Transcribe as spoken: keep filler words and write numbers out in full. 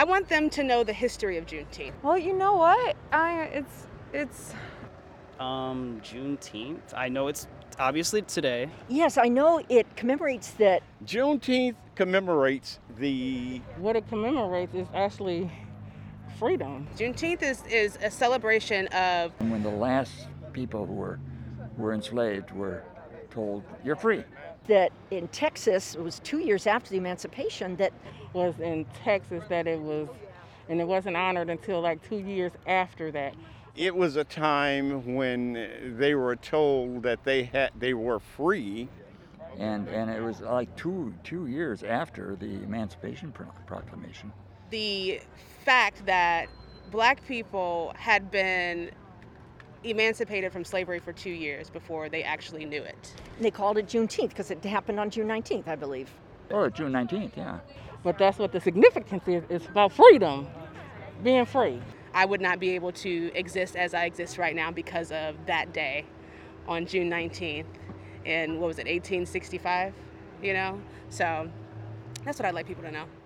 I want them to know the history of Juneteenth. Well, you know what? I it's it's Um, Juneteenth. I know it's obviously today. Yes, I know it commemorates that. Juneteenth commemorates the What it commemorates is actually freedom. Juneteenth is, is a celebration of When the last people who were were enslaved were told, "You're free." That in Texas, it was two years after the emancipation, that Was in Texas that it was, and it wasn't honored until like two years after that. it was a time when they were told that they had they were free. And and it was like two two years after the Emancipation Pro- Proclamation. the fact that black people had been emancipated from slavery for two years before they actually knew it. they called it Juneteenth because it happened on June nineteenth, I believe. Oh, June nineteenth, yeah. But that's what the significance is. It's about freedom, being free. I would not be able to exist as I exist right now because of that day on June nineteenth in, what was it, eighteen sixty-five, you know? So that's what I'd like people to know.